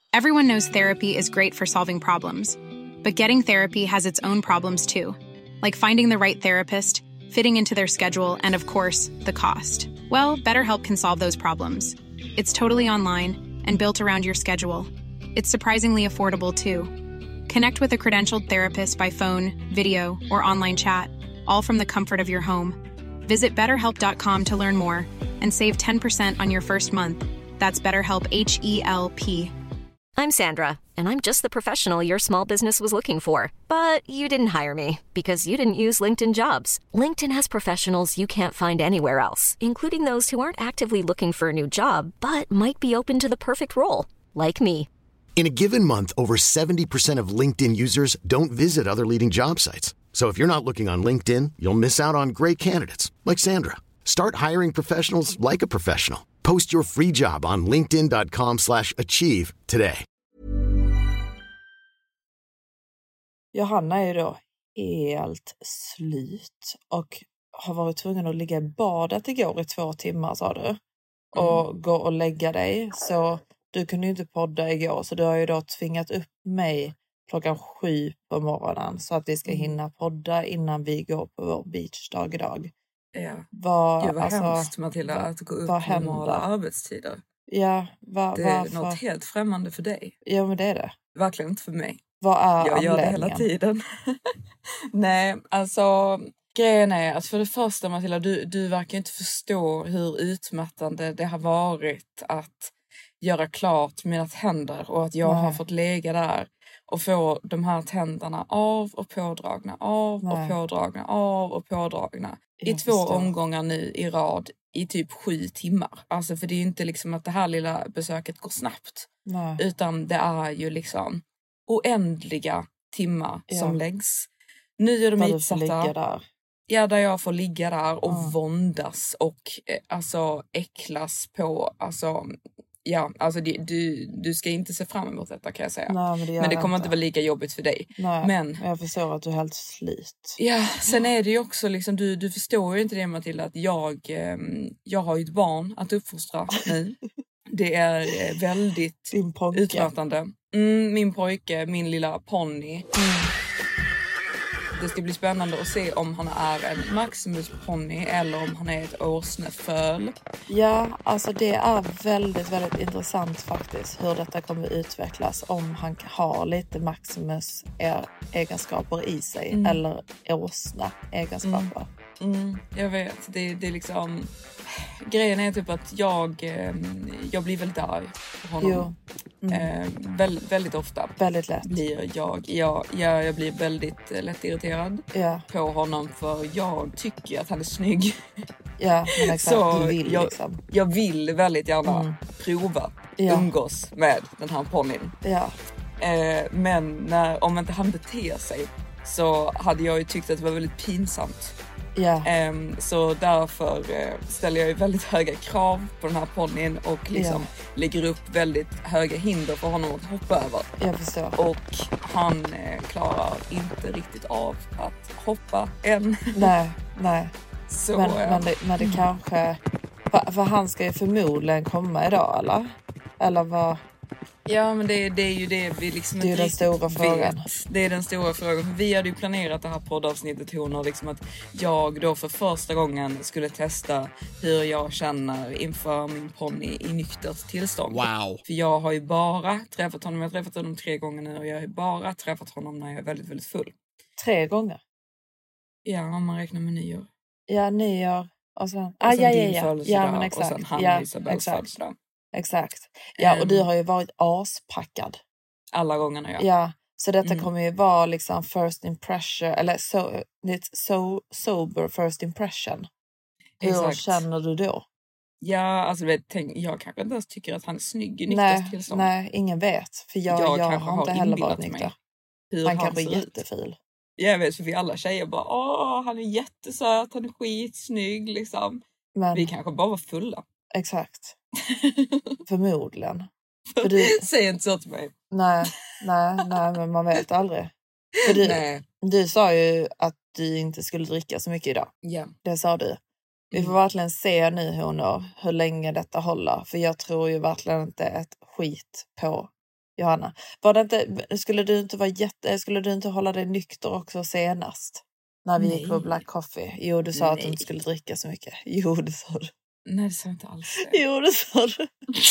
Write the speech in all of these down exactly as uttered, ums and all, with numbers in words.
Everyone knows therapy is great for solving problems, but getting therapy has its own problems too, like finding the right therapist, fitting into their schedule, and of course, the cost. Well, BetterHelp can solve those problems. It's totally online and built around your schedule. It's surprisingly affordable too. Connect with a credentialed therapist by phone, video, or online chat, all from the comfort of your home. Visit better help dot com to learn more and save ten percent on your first month. That's BetterHelp, H E L P. I'm Sandra, and I'm just the professional your small business was looking for. But you didn't hire me because you didn't use LinkedIn Jobs. LinkedIn has professionals you can't find anywhere else, including those who aren't actively looking for a new job, but might be open to the perfect role, like me. In a given month, over seventy percent of LinkedIn users don't visit other leading job sites. So if you're not looking on LinkedIn, you'll miss out on great candidates like Sandra. Start hiring professionals like a professional. Post your free job on linkedin dot com slash achieve today. Johanna är ju då helt slut och har varit tvungen att ligga i badet igår i två timmar, sa du. Och mm. gå och lägga dig. Så du kunde ju inte podda igår, så du har ju då tvingat upp mig klockan sju på morgonen så att vi ska mm. hinna podda innan vi går på vår beachdag idag. Ja. Vad, Gud vad alltså, hemskt, Matilda, vad, att gå upp vad på normala arbetstider. Ja, va, det är varför? något helt främmande för dig. Ja, men det är det. Verkligen inte för mig. Vad är Jag gör det hela anledningen? tiden. Nej, alltså grejen är att för det första, Matilda, du, du verkar inte förstå hur utmattande det har varit att göra klart mina tänder och att jag Nej. har fått lägga där och få de här tänderna av och pådragna, av Nej. och pådragna, av och pådragna. I Jag två förstår. omgångar nu i rad i typ sju timmar. Alltså för det är ju inte liksom att det här lilla besöket går snabbt. Nej. Utan det är ju liksom oändliga timmar Ja. som läggs. Nu är de Där du får ligga utsatta. där. Ja, där jag får ligga där och Ja. våndas och eh, alltså äcklas på. Alltså, ja, alltså det, du, du ska inte se fram emot detta, kan jag säga. Nej, men det, gör Men det jag kommer inte vara lika jobbigt för dig. Nej, Men jag förstår att du är helt slut. ja, sen är det ju också liksom, du, du förstår ju inte det, Matilda, att jag, eh, jag har ju ett barn att uppfostra nu. Det är eh, väldigt Din pojke. utmattande. Mm, min pojke, min lilla ponny. Mm. Det ska bli spännande att se om han är en Maximus ponny eller om han är ett åsneföl. Ja, alltså det är väldigt, väldigt intressant faktiskt hur detta kommer utvecklas. Om han har lite Maximus egenskaper i sig Mm. eller åsna egenskaper. Mm, jag vet, det, det är liksom... Grejen är typ att jag, eh, jag blir väldigt arg på honom. Jo. Mm. Eh, väl, väldigt ofta Väldigt lätt. blir jag, jag, jag, jag blir väldigt eh, lätt irriterad Ja, på honom för jag tycker att han är snygg. ja men exakt. Så du vill jag, liksom. jag vill väldigt gärna Mm. prova Ja. umgås med den här ponnyn. Ja, Eh, men när, om inte han beter sig så hade jag ju tyckt att det var väldigt pinsamt. ja, Ehm, så därför eh, ställer jag ju väldigt höga krav på den här ponnyn och liksom lägger upp väldigt höga hinder för honom att hoppa över. jag förstår. Och han eh, klarar inte riktigt av att hoppa än. Nej, nej. Så, Men, eh, men, det, men det kanske... För, för han ska ju förmodligen komma idag, eller? Eller vad? ja, men det, det är ju det vi liksom Det är ju inte den riktigt stora frågan. vet. Det är den stora frågan. För vi hade ju planerat det här poddavsnittet, Honor, liksom att jag då för första gången skulle testa hur jag känner inför min ponny i nyktert tillstånd. Wow. För jag har ju bara träffat honom, jag har träffat honom tre gånger nu och jag har ju bara träffat honom när jag är väldigt, väldigt full. Tre gånger? Ja, om man räknar med nyår. Ja, nyår. Och sen... Och Ah, sen ja, ja, din ja. födelsedag Ja, men och exakt. sen han Ja, och Isabels exakt. födelsedag. Exakt. Ja, och Ehm. du har ju varit aspackad. Alla gångerna, ja. Ja, så detta Mm. kommer ju vara liksom first impression, eller so, it's so sober first impression. Hur Exakt. känner du då? Ja, alltså vet, tänk, jag kanske inte ens tycker att han är snygg i nyktert Nej, tillstånd. nej, ingen vet. För jag, Jag jag, kanske har har inte heller varit inbillat mig nykter. Hur Han han kanske är ser ut. jättefil. Jag vet, för vi alla tjejer bara, åh, han är jättesöt, han är skitsnygg, liksom. Men Vi kanske bara var fulla. exakt, förmodligen. För du, Säg inte så till mig. nej, nej, nej, men man vet aldrig. För du, Nej. du sa ju att du inte skulle dricka så mycket idag. Ja. Det sa du. Vi får Mm. verkligen se nu honor, hur länge detta håller. För jag tror ju verkligen inte ett skit på Johanna. Var det inte, skulle, du inte vara jätte, skulle du inte hålla dig nykter också senast? När vi Nej. gick på Black Coffee. Jo, du sa Nej. att du inte skulle dricka så mycket. Jo, det sa du. Nej, det sa jag inte alls det. Jo, det sa du.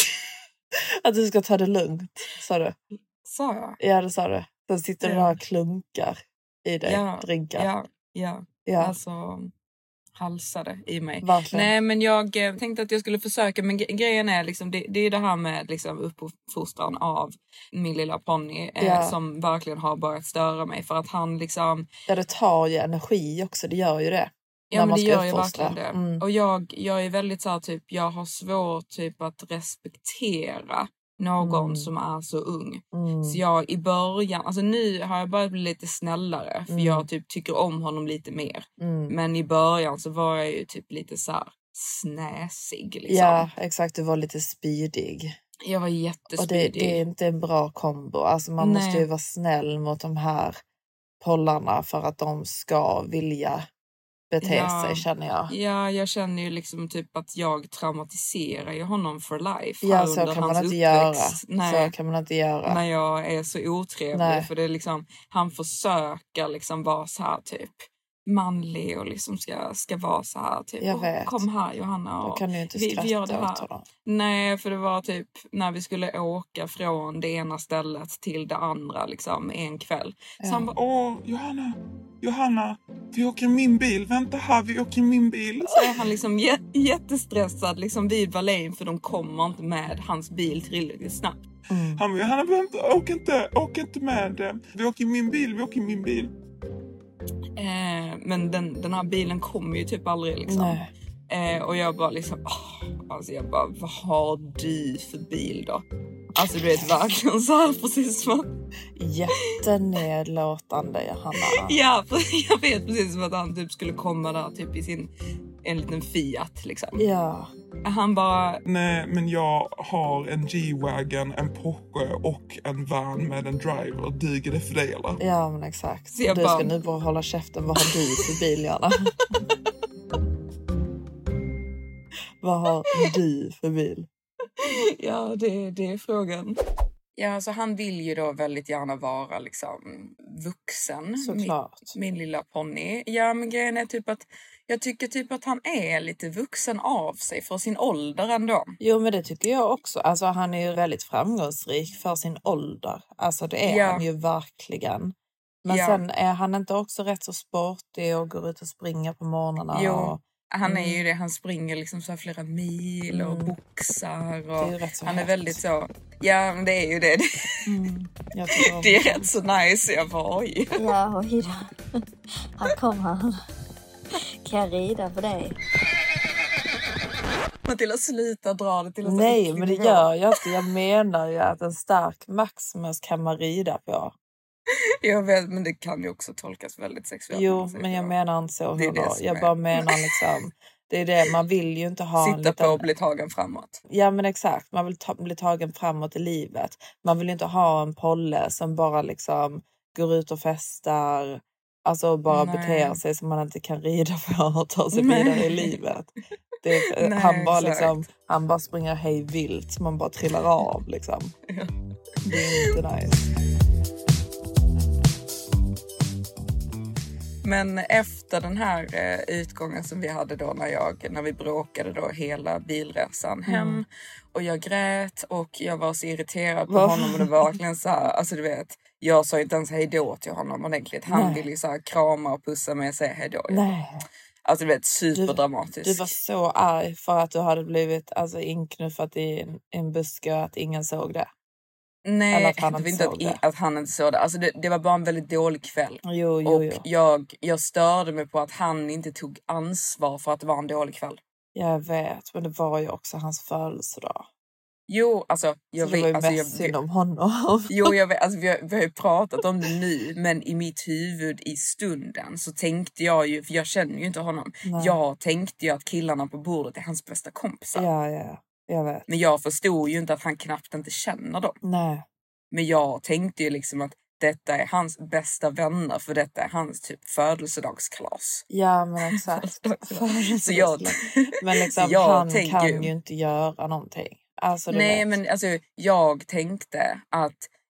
Att du ska ta det lugnt, sa du. Sa jag? Ja, det sa du. Sen sitter ja. du där och klunkar i dig, ja, drinkar. Ja, ja, ja. Alltså halsade i mig. Verkligen. Nej, men jag eh, tänkte att jag skulle försöka, men gre- grejen är liksom, det, det är det här med liksom uppfostran av min lilla ponny eh, ja. som verkligen har börjat störa mig, för att han liksom... Ja, det tar ju energi också, det gör ju det. Ja, men det gör ju verkligen det. Mm. Och jag, jag är väldigt så här, typ, jag har svårt typ att respektera någon mm. som är så ung. Mm. Så jag i början, alltså nu har jag börjat bli lite snällare, för mm. jag typ tycker om honom lite mer. Mm. Men i början så var jag ju typ lite så här snäsig liksom. Ja, exakt, du var lite spydig. Jag var jättespydig. Och det, det är inte en bra kombo. Alltså man Nej. måste ju vara snäll mot de här pollarna för att de ska vilja bete ja, sig, känner jag. Ja, jag känner ju liksom typ att jag traumatiserar ju honom for life. Ja, så kan man inte uppväxt. göra. Nej, så kan man inte göra. När jag är så otrevlig. Nej. För det är liksom, han försöker liksom vara så här typ manlig och liksom ska, ska vara så här typ. Jag vet. Kom här, Johanna. Och då kan du inte vi, skratta vi gör det här. åt honom. Nej, för det var typ när vi skulle åka från det ena stället till det andra liksom en kväll. Ja. Så han bara, åh Johanna, Johanna, vi åker i min bil. Vänta här, vi åker i min bil. Så är han liksom j- jättestressad liksom vid Wallin, för de kommer inte med hans bil tillräckligt snabbt. Mm. Han bara, Johanna, vänta, åk inte, åk inte med. Vi åker i min bil, vi åker i min bil. Eh, men den, den här bilen kommer ju typ aldrig liksom. Eh, och jag bara liksom, oh, alltså jag bara, vad har du för bil då? Alltså du vet verkligen så här precis som... Jättenedlåtande, Johanna. Ja, jag vet precis som att han typ skulle komma där typ i sin, en liten Fiat liksom. Ja. Han bara... Nej, men jag har en G-Wagon, en Porsche och en van med en driver. Duger det för dig eller? Ja, men exakt. Så jag du bara... ska nu bara hålla käften. Vad har du för bil, Johanna? Vad har du för bil? Ja, det, det är frågan. Ja, alltså han vill ju då väldigt gärna vara liksom vuxen. Såklart. Min, min lilla ponny. Ja, men grejen är typ att jag tycker typ att han är lite vuxen av sig för sin ålder ändå. Jo, men det tycker jag också. Alltså han är ju väldigt framgångsrik för sin ålder. Alltså det är ja. han ju verkligen. Men ja. sen är han inte också rätt så sportig och går ut och springer på morgnarna. Jo. Och... Han är ju det, han springer liksom så här flera mil och mm. boxar. Och det är rätt så han häft. är väldigt så, ja men det är ju det. Mm. Det är rätt så nice, jag bara oj. Ja, oj då. Här kommer han. Kan jag rida på dig? Matilda, sluta dra det till en Nej, men det gör jag inte. Jag menar ju att en stark Maximus kan man rida på. Jag vet, men det kan ju också tolkas väldigt sexuellt. Jo, men jag menar inte så. Det är det jag är. bara menar liksom, det är det, man vill ju inte ha... Sitta en liten... på och bli tagen framåt. Ja, men exakt. Man vill ta, bli tagen framåt i livet. Man vill ju inte ha en polle som bara liksom går ut och festar. Alltså bara Nej. beter sig som man inte kan rida på och ta sig Nej. vidare i livet. Det, Nej, han, bara liksom, han bara springer hej vilt så man bara trillar av liksom. Ja. Det är inte nice. Men efter den här eh, utgången som vi hade då när, jag, när vi bråkade då hela bilresan hem mm. och jag grät och jag var så irriterad på Varför? honom och det var verkligen så här, alltså du vet, jag sa inte ens hej då till honom ordentligt. Han Nej. ville ju så här krama och pussa mig och säga hej då. Nej. Alltså du vet, superdramatiskt. Du, du var så arg för att du hade blivit alltså, inknuffat i en, en buske och att ingen såg det. Nej, att han, inte att, in, att han inte såg det. Alltså det, det var bara en väldigt dålig kväll. Jo, jo, och jo. Jag, jag störde mig på att han inte tog ansvar för att det var en dålig kväll. Jag vet, men det var ju också hans födelsedag. Jo, alltså jag så det vet, var ju alltså, mest synd om honom. Jo, jag vet, alltså, vi, har, vi har ju pratat om det nu, men i mitt huvud i stunden så tänkte jag ju, för jag känner ju inte honom. Nej. Jag tänkte ju att killarna på bordet är hans bästa kompisar. Ja, ja, jag vet. Men jag förstod ju inte att han knappt inte känner dem. Nej. Men jag tänkte ju liksom att detta är hans bästa vänner, för detta är hans typ födelsedagskalas. Ja, men exakt. Så jag, men liksom, så jag han tänker, kan ju inte göra någonting. Alltså, nej, vet. men alltså, jag tänkte att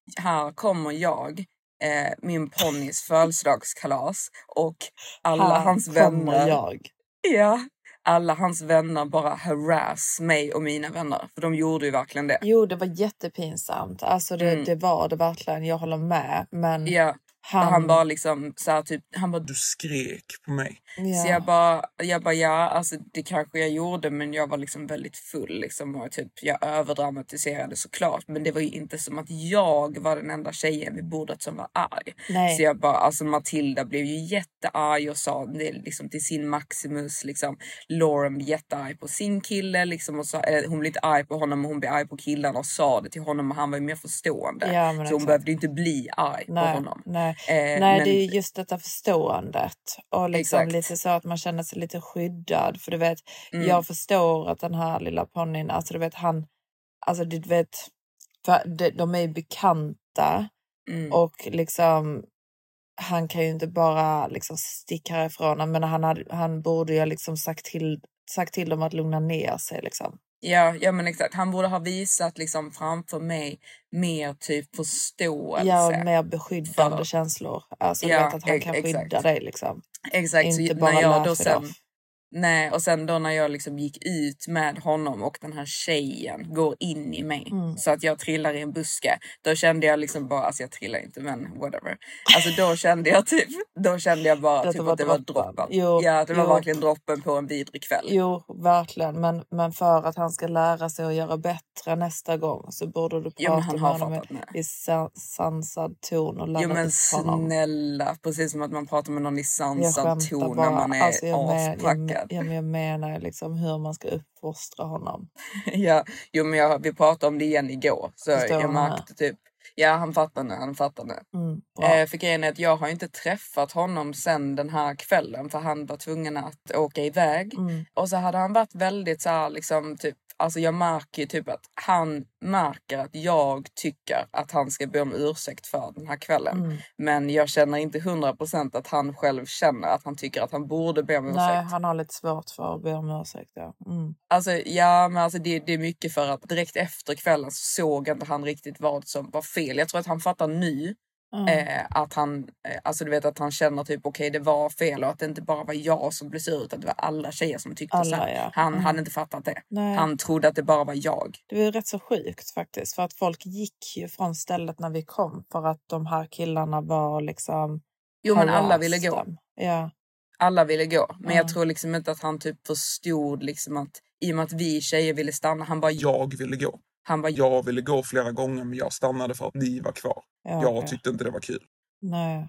här kommer jag, eh, min ponnys födelsedagskalas och alla här hans kommer vänner. jag. Ja, alla hans vänner bara harass mig och mina vänner. För de gjorde ju verkligen det. Jo, det var jättepinsamt. Alltså det, Mm. det var det verkligen. Jag håller med. Men Ja, han... han bara liksom så här, typ, han bara, Du skrek på mig. Ja. så jag bara, jag bara ja, alltså det kanske jag gjorde, men jag var liksom väldigt full liksom, och typ jag överdramatiserade såklart, men det var ju inte som att jag var den enda tjejen vid bordet som var arg. Nej. Så jag bara, alltså Matilda blev ju jättearg och sa det liksom till sin Maximus liksom. Lauren blev jättearg på sin kille liksom, och sa, eller, hon blev inte arg på honom, men hon blev arg på killarna och sa det till honom, och han var ju mer förstående. Ja, men så hon exakt. behövde inte bli arg Nej, på honom. nej. Eh, nej men, det är just detta förståendet. Och liksom Exakt. lite så att man känner sig lite skyddad. För du vet, Mm. jag förstår att den här lilla ponnyn, alltså du vet han, alltså du vet, för de, de är ju bekanta. mm. Och liksom, han kan ju inte bara liksom sticka härifrån. Men han, hade, han borde ju liksom sagt till, sagt till dem att lugna ner sig liksom. Ja, ja men exakt. Han borde ha visat liksom framför mig mer typ förståelse. Ja, och mer beskyddande för- känslor. Alltså du Ja, vet att han ex- kan skydda exakt. dig liksom. Exakt, så Inte när bara jag då laugh it sen, off. nej, och sen då när jag liksom gick ut med honom och den här tjejen går in i mig Mm. så att jag trillar i en buske, då kände jag liksom bara, alltså jag trillar inte men whatever. Alltså då kände jag typ, då kände jag bara Att det typ var att det var droppen. droppen. Jo, ja, att det var jo. verkligen droppen på en vidrig kväll. Jo, verkligen. Men, men för att han ska lära sig att göra bättre nästa gång så borde du prata Jo, men han med har honom fattat med. i sa- sansad ton och lära Jo men upp honom. snälla, precis som att man pratar med någon i Jag sansad skämtar ton bara. när man är Alltså, jag, men, jag, aspackad. jag, jag menar liksom hur man ska uppfostra honom. Ja, jo men jag, vi pratade om det igen igår. Så Förstår jag han märkte typ, ja han fattar nu, han fattar nu. Mm, bra. Eh, för grejen är att jag har inte träffat honom sen den här kvällen. För han var tvungen att åka iväg. Mm. Och så hade han varit väldigt så här liksom typ, alltså jag märker ju typ att han märker att jag tycker att han ska be om ursäkt för den här kvällen. Mm. Men jag känner inte hundra procent att han själv känner att han tycker att han borde be om ursäkt. Nej, han har lite svårt för att be om ursäkt. Ja. Mm. Alltså ja, men alltså det, det är mycket för att direkt efter kvällen så såg inte han riktigt vad som var fel. Jag tror att han fattar nu Mm. eh, att han, eh, alltså du vet att han känner typ okej okay, det var fel och att det inte bara var jag som blev sur utan det var alla tjejer som tyckte Alla, så. ja. Han Mm. hade inte fattat det. Nej. Han trodde att det bara var jag. Det var ju rätt så sjukt faktiskt. För att folk gick ju från stället när vi kom. För att de här killarna var liksom... Jo men alla harassed ville gå. them. Ja. Alla ville gå. Men Mm. jag tror liksom inte att han typ förstod liksom att i och med att vi tjejer ville stanna. Han bara, Jag ville gå. han bara Jag ville gå flera gånger men jag stannade för att ni var kvar. Ja, Jag okej. tyckte inte det var kul. Nej.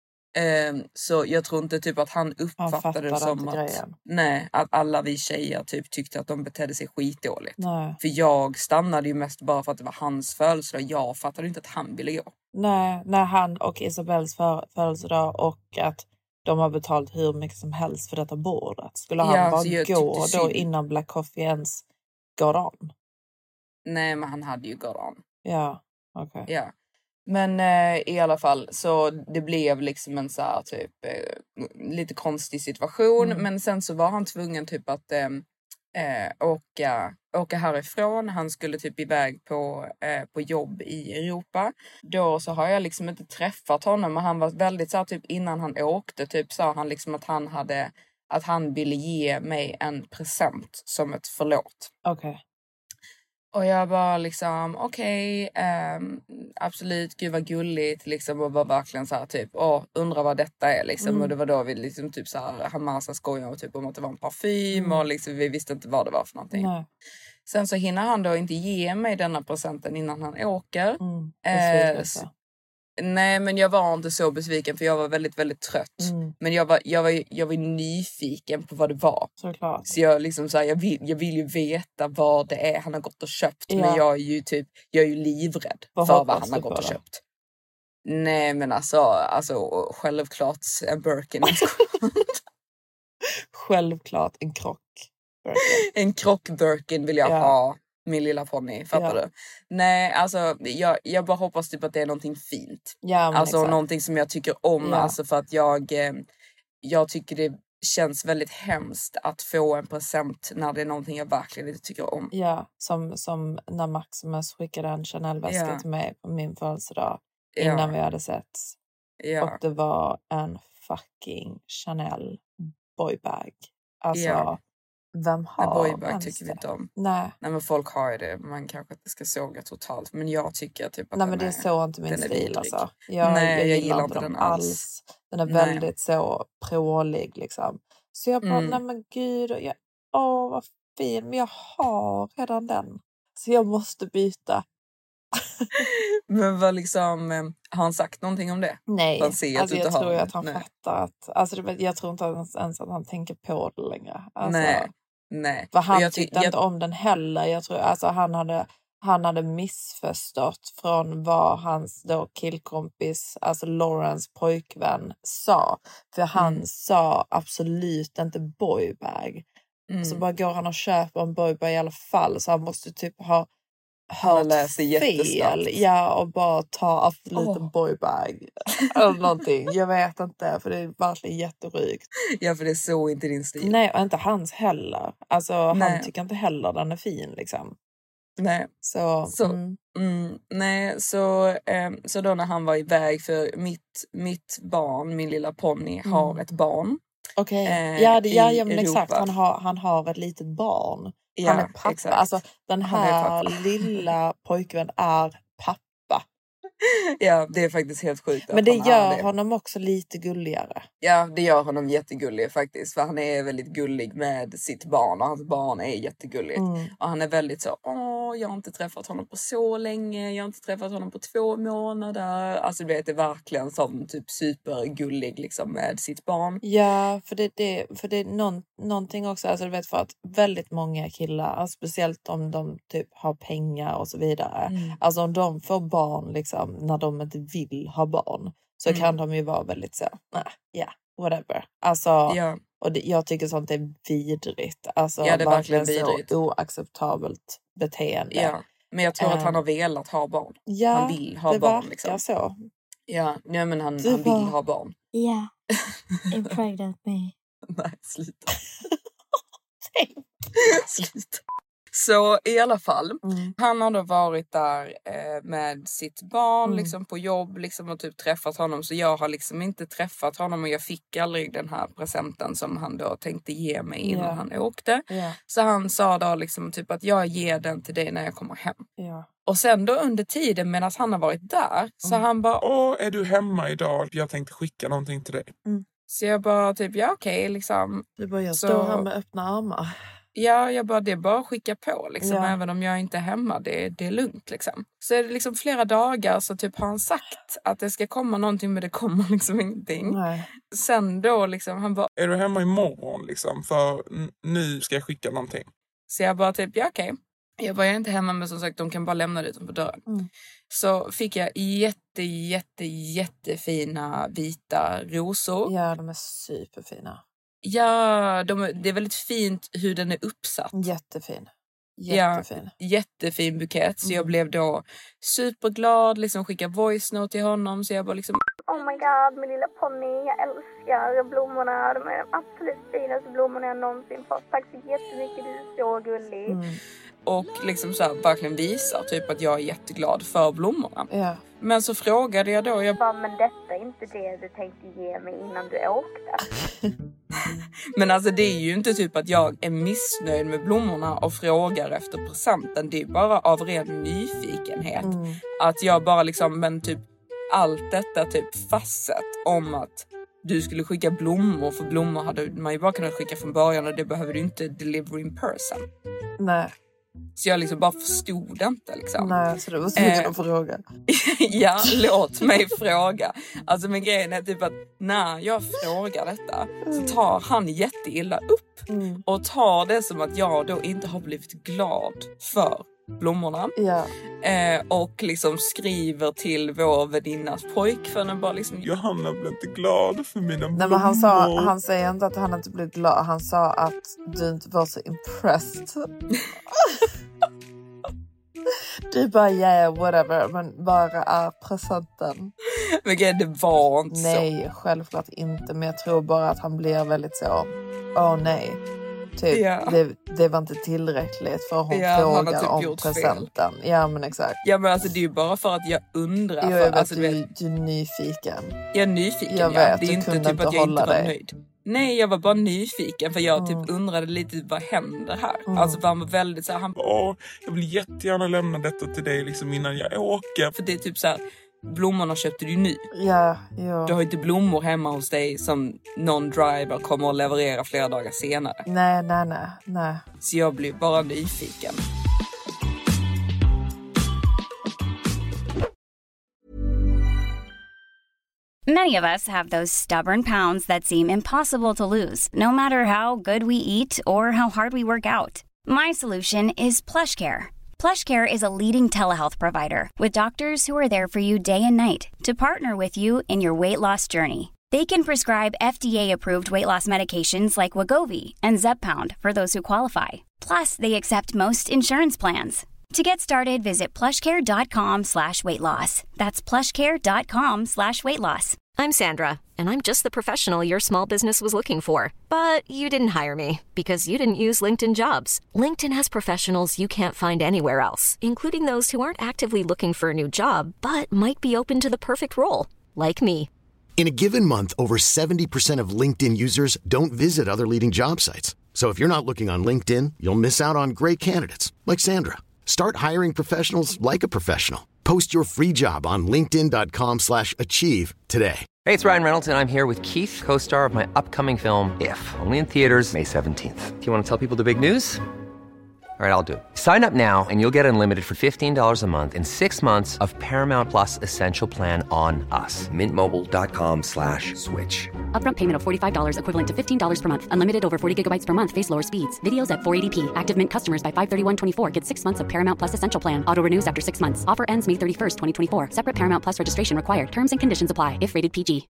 Ehm, så jag tror inte typ att han uppfattade fattade det som inte att, grejen. nej, att alla vi tjejer typ tyckte att de betedde sig skitdåligt. Nej. För jag stannade ju mest bara för att det var hans födelsedag. Jag fattade inte att han ville gå. Nej, när han och Isabels för, födelsedag och att de har betalt hur mycket som helst för detta bordet. Skulle han Ja, bara så jag gå tyckte då synd. innan Black Coffee ens går on? Nej, men han hade ju gått on. Ja, okej. Ja. Men eh, i alla fall så det blev liksom en så här typ eh, lite konstig situation. Mm. Men sen så var han tvungen typ att eh, eh, åka, åka härifrån. Han skulle typ iväg på, eh, på jobb i Europa. Då så har jag liksom inte träffat honom. Och han var väldigt så här, typ innan han åkte typ sa han liksom att han hade att han ville ge mig en present som ett förlåt. Okej. Och jag bara liksom, okej, okay, um, absolut, gud vad gulligt liksom, och var verkligen så här typ, åh, undrar vad detta är liksom. Mm. Och det var då vi liksom typ så här, han massa skojade typ om att det var en parfym Mm. och liksom vi visste inte vad det var för någonting. Nej. Sen så hinner han då inte ge mig denna presenten innan han åker. Mm. Eh, Besvikelse. Nej, men jag var inte så besviken för jag var väldigt, väldigt trött. Mm. Men jag var, jag, var, jag var nyfiken på vad det var. Såklart. Så jag liksom så här, jag vill, jag vill ju veta vad det är han har gått och köpt. Ja. Men jag är ju typ, jag är ju livrädd Vad för hoppas vad han har du gått på och då? köpt. Nej men alltså, alltså självklart en Birkin. Självklart en krock. Birkin. En krock Birkin vill jag Ja. ha. Min lilla ponny, fattar Ja. du? Nej, alltså jag, jag bara hoppas typ att det är någonting fint. Ja, men Alltså exakt. någonting som jag tycker om. Ja. Alltså för att jag, eh, jag tycker det känns väldigt hemskt att få en present när det är någonting jag verkligen inte tycker om. Ja, som, som när Maximus skickade en Chanel-väska Ja. till mig på min födelsedag Ja. innan vi hade setts. Ja. Och det var en fucking Chanel boybag. Alltså, Ja. vem har Nej, boybag ens tycker vi det? inte om. Nej. Nej, men folk har ju det. Man kanske inte ska såga totalt. Men jag tycker typ att Nej, den men det är så inte min den är stil vidrig. alltså. Jag, Nej, jag, jag gillar gillar inte inte den den alls. alls. Den är Nej. väldigt så prålig liksom. Så jag bara, Mm. nej men gud, jag, åh vad fin, men jag har redan den. Så jag måste byta. Men vad liksom, eh, har han sagt någonting om det? Nej, Han ser att alltså du jag inte har tror ju den. att han Nej. fattar att, alltså det, jag tror inte ens, ens att han tänker på det längre. Alltså, Nej, nej. För han Och jag ty- tyckte jag- inte om den heller. Jag tror alltså han hade han hade missförstått från vad hans då killkompis, alltså Laurens pojkvän, sa. För han Mm. sa absolut inte boybag. Mm. Så bara går han och köper en boybag i alla fall. Så han måste typ ha Han har hört läst det jättesnabbt. fel. Ja, och bara ta absolut Åh. en boybag. Eller någonting. Jag vet inte, för det är verkligen jätterykt. Ja, för det är så inte din stil. Nej, och inte hans heller. Alltså Nej. han tycker inte heller den är fin liksom. Nej. Så, Så- mm, Mm, nej, så, eh, så då när han var iväg, för mitt, mitt barn, min lilla ponny, har Mm. ett barn. okej. eh, ja, det, ja, i ja, men Europa. exakt. Han har, han har ett litet barn. Ja, Han är pappa. exakt. Alltså den Han är här pappa. lilla pojkvän är pappa. Ja, det är faktiskt helt sjukt. att Men det han är gör det. honom också lite gulligare. Ja, det gör honom jättegullig faktiskt. För han är väldigt gullig med sitt barn. Och hans barn är jättegulligt. Mm. Och han är väldigt så, åh, jag har inte träffat honom på så länge. Jag har inte träffat honom på två månader. Alltså det är verkligen som typ supergullig liksom med sitt barn. Ja, för det, det, för det är någon, någonting också, alltså du vet, för att väldigt många killar, speciellt om de typ har pengar och så vidare, Mm. alltså om de får barn liksom när de inte vill ha barn, så Mm. kan de ju vara väldigt så, nej, ja, whatever. Alltså, Ja, och det, jag tycker sånt är vidrigt. Alltså Ja, det är verkligen verkligen vidrigt. så oacceptabelt beteende. ja. Men jag tror att han Ehm. har velat ha barn. Ja, Han vill ha det barn verkar liksom. så. Ja, nej, men han, Du han vill bara- ha barn. Yeah. Impregnate me. Nej, sluta. Tänk. sluta. Så i alla fall, Mm. han har då varit där eh, med sitt barn Mm. liksom på jobb liksom, och typ träffat honom. Så jag har liksom inte träffat honom och jag fick aldrig den här presenten som han då tänkte ge mig innan Ja. han åkte. Ja, Så han sa då liksom typ att jag ger den till dig när jag kommer hem. ja. Och sen då under tiden medan han har varit där så Mm. han bara, Åh, är du hemma idag? Jag tänkte skicka någonting till dig. så jag bara typ ja okej liksom. Du bara, jag Så- står här med öppna armar. Ja, jag bara, det är bara att skicka på liksom, Ja. även om jag inte är hemma, det, det är lugnt liksom. Så är det liksom flera dagar så typ har han sagt att det ska komma någonting, men det kommer liksom ingenting. Nej. Sen då liksom, han bara, Är du hemma imorgon liksom? För n- nu ska jag skicka någonting. så jag bara typ, ja okej. Jag bara, jag är inte hemma, men som sagt, de kan bara lämna det utanför dörren. Mm. Så fick jag jätte, jätte, jättefina vita rosor. Ja, de är superfina. Ja, de, är- det är väldigt fint hur den är uppsatt. Jättefin. Ja. Jättefin. Jättefin bukett, så jag Mm. blev då superglad, liksom skickade voice note till honom, så jag bara liksom, Oh my god, min lilla ponny. Jag älskar blommorna. De är de absolut finaste blommorna jag någonsin fått. Tack så jättemycket, du är så gullig. Mm. och liksom så här, verkligen visar typ att jag är jätteglad för blommorna. Ja. Men så frågade jag då, jag bara, Bara, men detta är inte det du tänkte ge mig innan du åkte. men alltså det är ju inte typ att jag är missnöjd med blommorna och frågar efter presenten. Det är bara av ren nyfikenhet. Mm. Att jag bara liksom, men typ allt detta typ facet om att du skulle skicka blommor, för blommor hade man ju bara kunnat skicka från början och det behöver du inte deliver in person. Nej. Så jag liksom bara förstod det inte liksom. Nej, så du var tvungen Eh. att fråga. Ja, låt mig fråga. Alltså men grejen är typ att när jag frågar detta så tar han jätteilla upp Mm. och tar det som att jag då inte har blivit glad för blommorna. Ja. Eh, och liksom skriver till vår väninnas pojkvän och bara liksom, Johanna blev inte glad för mina blommor. Nej, men han, sa, han säger inte att han inte blev glad. Han sa att du inte var så impressed. Du bara, yeah, whatever. Men bara är presenten. Men grejen, det var inte så. Nej, självklart inte. Men jag tror bara att han blir väldigt så, åh nej. Typ, ja. det, det var inte tillräckligt för hon ja, frågar typ om presenten. Fel. Ja, men exakt. Ja, men alltså det är ju bara för att jag undrar. Jo, för, jag vet, alltså, du, vet, du är nyfiken. Jag är nyfiken, jag ja. vet, Det är inte typ inte att jag inte var dig. nöjd. Nej, jag var bara nyfiken för jag mm. typ undrade lite vad händer här. Mm. Alltså för han var väldigt så här, han... Åh, jag vill jättegärna lämna detta till dig liksom innan jag åker. För det är typ så här, blommorna köpte du ny. Ja, ja. Du har ju inte blommor hemma hos dig som någon driver kommer att leverera flera dagar senare. Nej, nej, nej, nej. Så jag blir bara nyfiken. Many of us have those stubborn pounds that seem impossible to lose, no matter how good we eat or how hard we work out. My solution is PlushCare. PlushCare is a leading telehealth provider with doctors who are there for you day and night to partner with you in your weight loss journey. They can prescribe F D A-approved weight loss medications like Wegovy and Zepbound for those who qualify. Plus, they accept most insurance plans. To get started, visit plushcare.com slash weight loss. That's plushcare.com slash weight loss. I'm Sandra, and I'm just the professional your small business was looking for. But you didn't hire me because you didn't use LinkedIn Jobs. LinkedIn has professionals you can't find anywhere else, including those who aren't actively looking for a new job, but might be open to the perfect role, like me. In a given month, over seventy percent of LinkedIn users don't visit other leading job sites. So if you're not looking on LinkedIn, you'll miss out on great candidates like Sandra. Start hiring professionals like a professional. Post your free job on linkedin.com slash achieve today. Hey, it's Ryan Reynolds, and I'm here with Keith, co-star of my upcoming film, If, only in theaters May seventeenth. Do you want to tell people the big news? All right, I'll do it. Sign up now and you'll get unlimited for fifteen dollars a month and six months of Paramount Plus Essential Plan on us. Mint Mobile dot com slash switch. Upfront payment of forty-five dollars equivalent to fifteen dollars per month. Unlimited over forty gigabytes per month. Face lower speeds. Videos at four eighty p. Active Mint customers by five thirty-one twenty-four get six months of Paramount Plus Essential Plan. Auto renews after six months. Offer ends May thirty-first, twenty twenty-four. Separate Paramount Plus registration required. Terms and conditions apply if rated P G.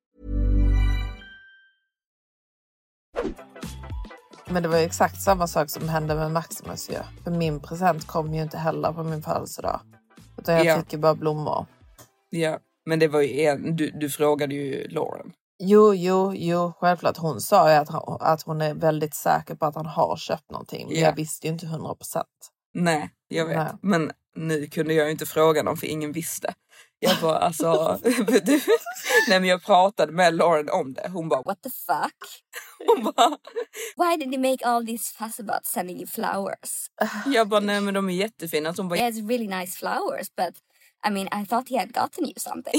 Men det var ju exakt samma sak som hände med Maximus ju. För min present kom ju inte heller på min födelsedag. Utan jag ja. fick ju bara blommor. Ja, men det var ju en, du, du frågade ju Lauren. Jo, jo, jo, självklart. Hon sa ju att, han, att hon är väldigt säker på att han har köpt någonting. Men ja. jag visste ju inte hundra procent. Nej, jag vet. Nej. Men nu kunde jag ju inte fråga dem för ingen visste. Jag bara, alltså... du, nej, men jag pratade med Lauren om det. Hon bara, what the fuck? Hon bara... Why did you make all this fuss about sending you flowers? Jag bara, nej men de är jättefina. Så hon bara, yeah, it's really nice flowers, but I mean, I thought he had gotten you something.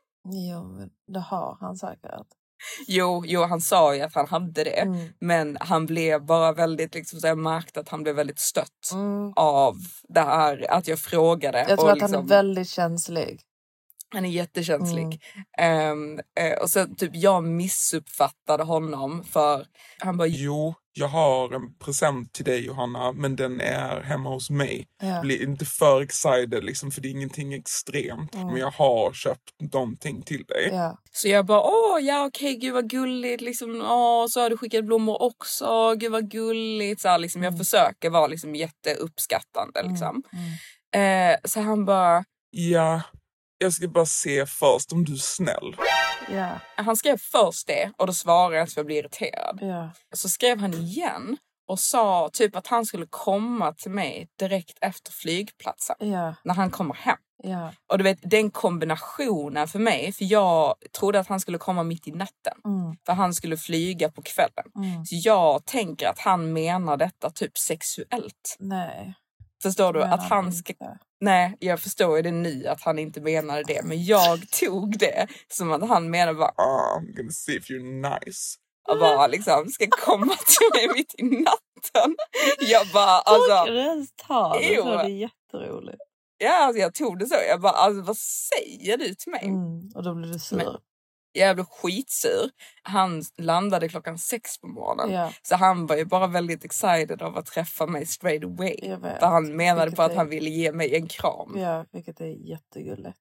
Jo, men det har han säkert. Jo, jo, han sa ju att han hade det. Mm. Men han blev bara väldigt, liksom så jag märkte att han blev väldigt stött mm. av det här, att jag frågade. Jag tror och att liksom, han är väldigt känslig. Han är jättekänslig. Mm. Um, uh, och så typ jag missuppfattade honom för han bara, jo, jag har en present till dig Johanna, men den är hemma hos mig. Ja. Blir inte för excited liksom, för det är ingenting extremt. Mm. Men jag har köpt någonting till dig. Ja. Så jag bara, åh ja okej, gud vad gulligt. Liksom, åh, så har du skickat blommor också. Gud vad gulligt. Så här, liksom, jag Mm. försöker vara liksom, jätteuppskattande. Liksom. Mm. Mm. Eh, så han bara... Ja, jag ska bara se först om du är snäll. Ja. Han skrev först det och då svarade jag att jag blev irriterad. Ja. Så skrev han igen och sa typ att han skulle komma till mig direkt efter flygplatsen. Ja. När han kommer hem. Ja. Och du vet, den kombinationen för mig, för jag trodde att han skulle komma mitt i natten. Mm. För han skulle flyga på kvällen. Mm. Så jag tänker att han menar detta typ sexuellt. Nej. Förstår du? Men Att han ska... inte. Nej, jag förstår ju det nu att han inte menade det. Men jag tog det som att han menade bara... Ah, I'm gonna see if you're nice. Och bara liksom ska komma till mig mitt i natten. Jag bara alltså... Vågar du ens ta det? Jo. Så det är jätteroligt. Ja, alltså jag tog det så. Jag bara, alltså vad säger du till mig? Mm. Och då blir du sur. Men- Jag blev skitsur. Han landade klockan sex på morgonen. Ja. Så han var ju bara väldigt excited av att träffa mig straight away. Jag vet. För han menade Vilket på att är- han ville ge mig en kram. Ja. Ja, vilket är jättegulligt.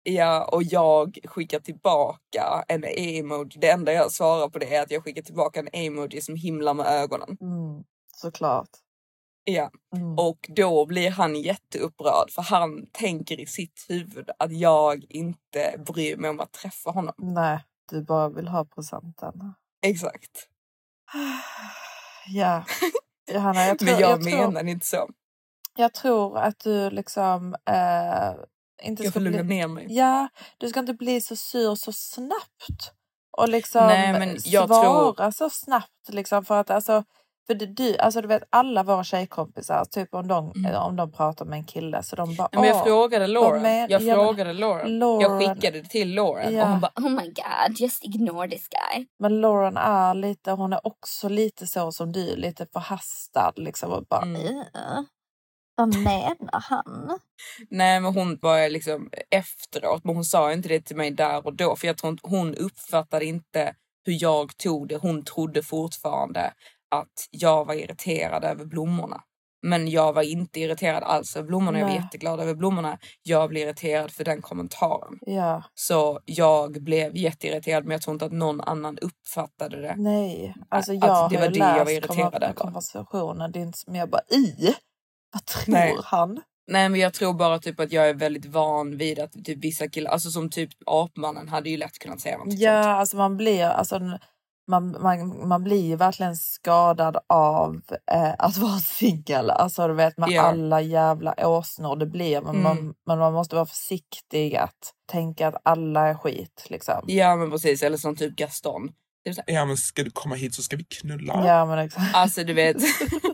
Och jag skickar tillbaka en emoji. Det enda jag svarar på det är att jag skickar tillbaka en emoji som himlar med ögonen. Mm. Såklart. Ja, Mm. och då blir han jätteupprörd för han tänker i sitt huvud att jag inte bryr mig om att träffa honom. Nej, du bara vill ha presenten. Exakt. Ja, Johanna, jag tror, Men jag, jag menar tror, inte så. jag tror att du liksom äh, inte Jag ska får lugna bli... ner mig. Ja, du ska inte bli så sur så snabbt. Och liksom Nej, men jag svara tror... så snabbt. Liksom, för att alltså... För det, du, alltså du vet alla våra tjejkompisar, typ om de, Mm. om de pratar med en kille så de bara... Men jag "Åh, frågade Lauren. med- Jag ja, men- frågade Lauren. Lauren. Jag skickade det till Lauren. Ja. Och hon bara, Oh my god, just ignore this guy. Men Lauren är lite, hon är också lite så som du, lite förhastad liksom och bara... Mm. Uh, vad menar han? nej men hon var liksom efteråt. Men hon sa inte det till mig där och då. För jag tror inte, hon uppfattade inte hur jag tog det. Hon trodde fortfarande att jag var irriterad över blommorna. Men jag var inte irriterad alls över blommorna. Jag var Nej. jätteglad över blommorna. Jag blev irriterad för den kommentaren. Ja, Så jag blev jätteirriterad. Men jag tror inte att någon annan uppfattade det. nej. Alltså Att jag det har var ju det jag var läst irriterad konver- över. konversationen. Det är inte som jag bara, i? Vad tror Nej. han? Nej men jag tror bara typ att jag är väldigt van vid att typ vissa killar, alltså som typ Apmannen hade ju lätt kunnat säga något sånt. Ja, alltså man blir, alltså, man, man, man blir ju verkligen skadad av eh, att vara singel. Alltså du vet med Ja. alla jävla åsnor det blir. Men, Mm. man, men man måste vara försiktig att tänka att alla är skit liksom. Ja men precis, eller som typ Gaston. Det är så här, Ja, men ska du komma hit så ska vi knulla. Ja men exakt. alltså du vet.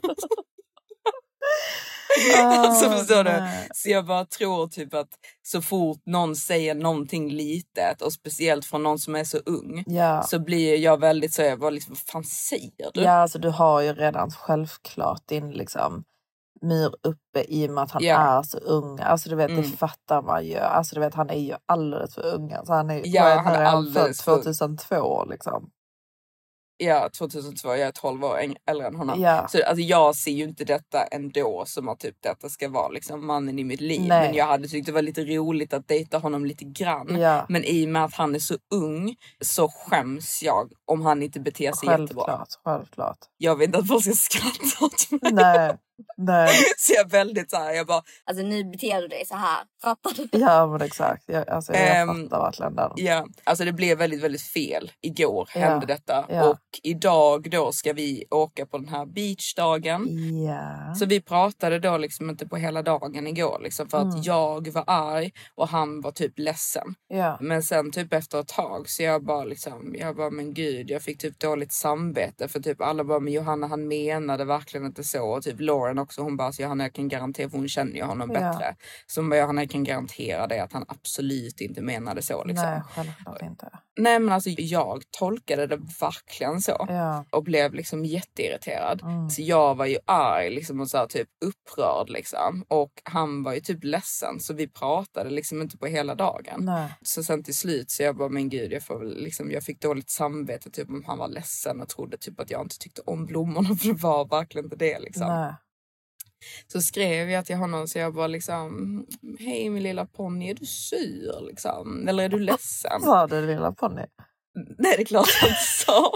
Ah, alltså förstår du? nej. Så jag bara tror typ att så fort någon säger någonting litet och speciellt från någon som är så ung. Ja. Så blir jag väldigt så jag bara liksom, vad fan säger du? Ja, alltså du har ju redan självklart din liksom mur uppe i och med att han Ja. är så ung. Alltså du vet, Mm. det fattar man ju. Alltså du vet, han är ju alldeles för ung. Alltså, han är, Ja, vad han är nu, alldeles för ung. tjugohundratvå liksom. Ja, tjugohundratvå, jag är tolv år äng- äldre än honom. Ja. Så alltså, jag ser ju inte detta ändå som att typ detta ska vara liksom mannen i mitt liv. Nej. Men jag hade tyckt det var lite roligt att dejta honom lite grann. Ja. Men i och med att han är så ung så skäms jag om han inte beter sig jättebra. Självklart, självklart. Jag vet inte att folk ska skratta åt mig. Nej, nej. Så jag är väldigt så här, jag bara, Alltså nu beter du dig så här. Fattar du? Ja men exakt. Jag, alltså, jag Ehm, fattar verkligen den. ja, alltså det blev väldigt, väldigt fel. Igår Ja, hände detta. ja. Och idag då ska vi åka på den här beachdagen. Ja. Så vi pratade då liksom inte på hela dagen igår. Liksom, för att Mm. jag var arg och han var typ ledsen. Ja. Men sen typ efter ett tag så jag bara liksom, jag bara men gud, jag fick typ dåligt samvete. För typ alla bara, men Johanna han menade verkligen inte så. Och typ Lauren också, hon bara, så Johanna jag kan garantera, för hon känner ju honom Ja. bättre. Så hon bara, Johanna jag kan garantera det att han absolut inte menade så liksom. Nej, självklart inte. Nej men alltså jag tolkade det verkligen så. Ja. Och blev liksom jätteirriterad. Mm. Så jag var ju arg liksom och så här, typ upprörd liksom. Och han var ju typ ledsen. Så vi pratade liksom inte på hela dagen. Nej. Så sen till slut så jag bara, men gud jag får väl liksom, jag fick dåligt samvete typ om han var ledsen. Och trodde typ att jag inte tyckte om blommorna. För det var verkligen inte det liksom. Nej. Så skrev jag till honom så jag bara liksom, hej min lilla ponny, är du sur liksom? Eller är du ledsen? Sa du lilla ponny? Nej, det är klart han sa.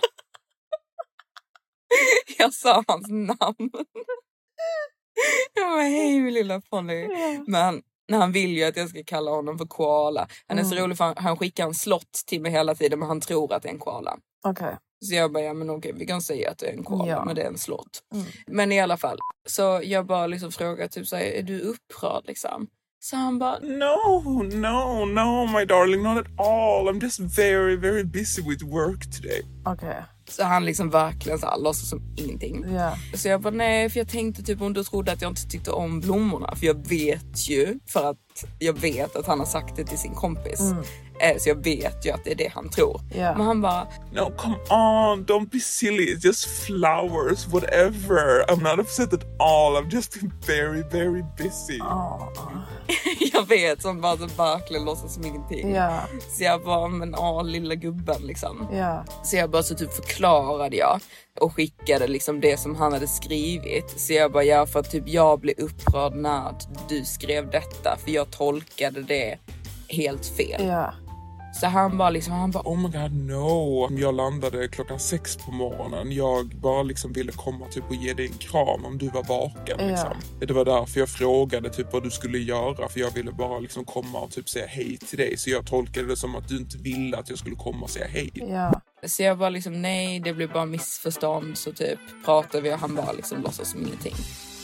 Jag sa hans namn. Jag bara, hej min lilla ponny. Men när han vill ju att jag ska kalla honom för koala. Han är så Mm. rolig för han, han skickar en slott till mig hela tiden. Men han tror att det är en koala. Okej. Så jag bara, ja men okej vi kan säga att det är en koala. Ja. Men det är en slott. Mm. Men i alla fall. Så jag bara liksom frågar typ så här, är du upprörd liksom? Så han bara, No, no, no, my darling, not at all. I'm just very, very busy with work today. Okej. så han liksom verkligen så här, låtsas som ingenting. Ja. Så jag bara nej, för jag tänkte typ om du trodde att jag inte tyckte om blommorna. För jag vet ju, för att jag vet att han har sagt det till sin kompis. Mm. Eh, så jag vet ju att det är det han tror. Ja. Men han bara, No, come on, don't be silly. It's just flowers, whatever. I'm not upset at all. I've just been very, very busy. Oh. jag vet, som bara så verkligen låtsas som ingenting. Ja. Så jag bara, men åh, lilla gubben liksom. Ja. Så jag bara så typ förklarade jag och skickade liksom det som han hade skrivit. Så jag bara, ja för att typ jag blev upprörd när du skrev detta. För jag tolkade det helt fel. Ja. Så han bara liksom, han bara oh my god no. Jag landade klockan sex på morgonen. Jag bara liksom ville komma typ och ge dig en kram om du var vaken. Ja. Liksom. Det var därför jag frågade typ vad du skulle göra. För jag ville bara liksom komma och typ säga hej till dig. Så jag tolkade det som att du inte ville att jag skulle komma och säga hej. Ja. Så jag bara liksom, nej, det blir bara missförstånd. Så typ pratar vi och han bara liksom låtsas som ingenting.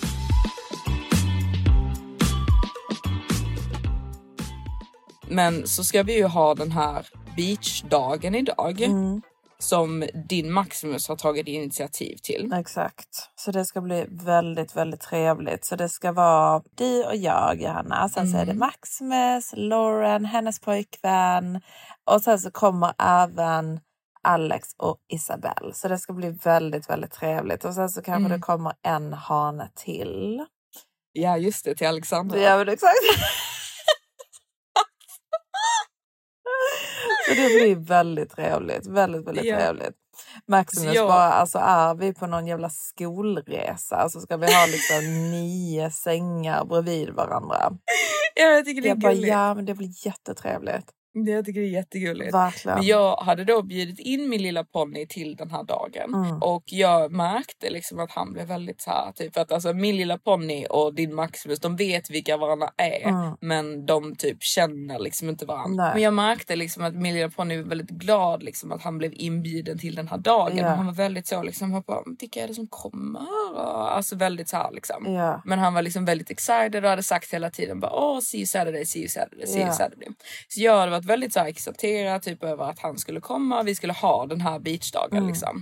Men så ska vi ju ha den här beachdagen idag. Mm. Som din Maximus har tagit initiativ till. Exakt. Så det ska bli väldigt, väldigt trevligt. Så det ska vara du och jag, Johanna. Sen mm. så är det Maximus, Lauren, hennes pojkvän. Och sen så kommer även Alex och Isabelle. Så det ska bli väldigt, väldigt trevligt. Och sen så kanske mm. det kommer en hane till. Ja, just det. Till Alexandra. Ja, men exakt. Så det blir väldigt trevligt. Väldigt, väldigt yeah. trevligt. Maximus jag... bara, alltså är vi på någon jävla skolresa. Så ska vi ha liksom nio sängar bredvid varandra. Ja, jag tycker det är jag bara, gulligt. ja, men det blir jättetrevligt. Jag tycker det är jättegulligt. Verkligen. Men jag hade då bjudit in min lilla ponny till den här dagen. Mm. Och jag märkte liksom att han blev väldigt så här. Typ att alltså min lilla ponny och din Maximus, de vet vilka varandra är. Mm. Men de typ känner liksom inte varandra. Nej. Men jag märkte liksom att min lilla ponny var väldigt glad liksom att han blev inbjuden till den här dagen. Yeah. Och han var väldigt så liksom. Han bara, vilka är det som kommer? Och, alltså väldigt så här liksom. Yeah. Men han var liksom väldigt excited och hade sagt hela tiden bara, åh, see you Saturday, see you Saturday, see you yeah. Saturday. Så jag hade varit väldigt så här exalterad typ över att han skulle komma. Vi skulle ha den här beachdagen mm. liksom.